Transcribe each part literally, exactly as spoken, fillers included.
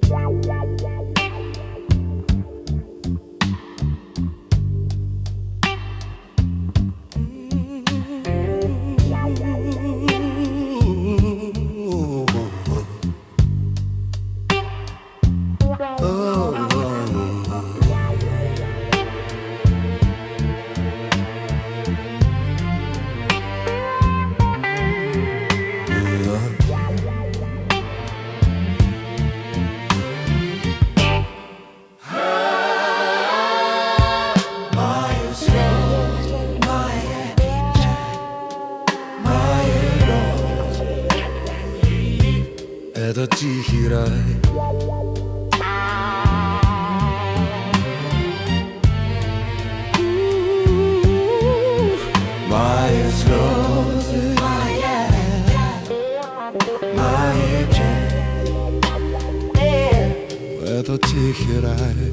Это тихий рай. Мои слезы, мои тени. Это тихий рай.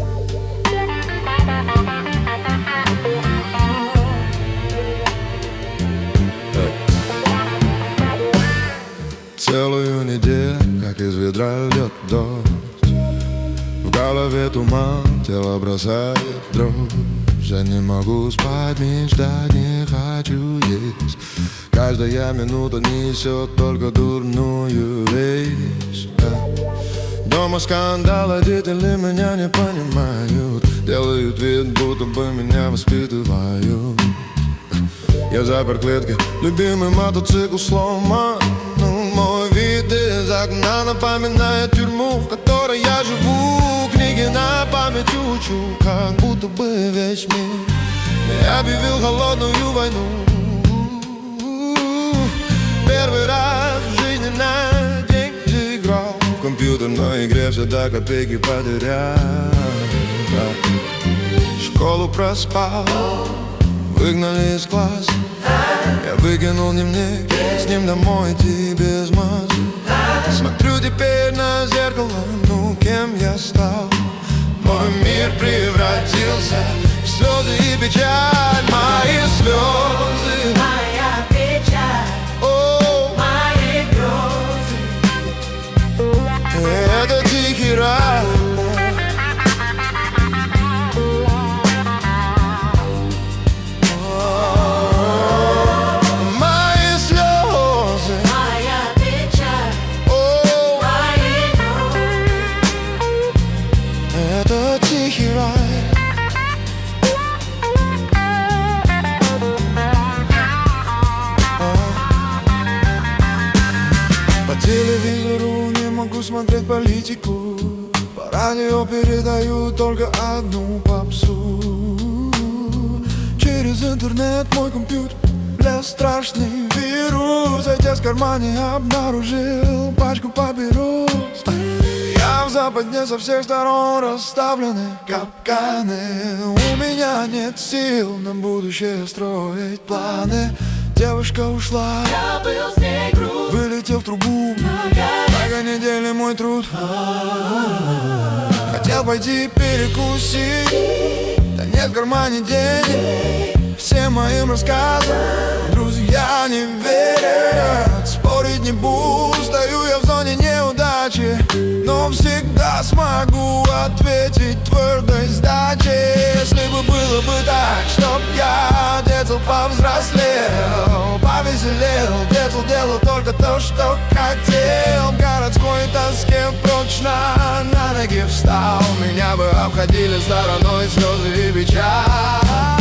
Целую неделю, как из ведра льет дождь. В голове туман, тело бросает дрожь. Я не могу спать, мечтать не хочу есть. Каждая минута несет только дурную весть. Дома скандал, родители меня не понимают. Делают вид, будто бы меня воспитывают. Я запер клетки, любимый мотоцикл сломан. Мой вид из окна напоминает тюрьму, в которой я живу. Книги на память учу, как будто бы весь мир я объявил холодную войну. Первый раз в жизни на деньги играл в компьютерной игре, все до копейки потерял. Школу проспал, выгнали из класса. Я выкинул дневник, с ним домой идти без масла. Смотрю теперь на зеркало, ну кем я стал? Мой мир превратился в слезы и печаль. Мои слезы, моя печаль, о, мои грезы. Это тихий рай. По телевизору не могу смотреть политику. По радио передают только одну попсу. Через интернет мой компьютер лез страшный вирус. Отец в кармане обнаружил пачку папирос. Я в западне, со всех сторон расставлены капканы. У меня нет сил на будущее строить планы. Девушка ушла, Я был с ней груб, вылетел в трубу. Много недели мой труд. Хотел пойти перекусить, да нет в кармане денег. Всем моим рассказам друзья не верят. Спорить не буду, стою я в зоне неудачи, но всегда смогу ответить твердой сдачей. Если бы было бы так, чтоб я детал повзрослел, повеселел, детал, делал только то, что хотел. В городской тоске прочно на ноги встал. Меня бы обходили стороной слезы и печаль.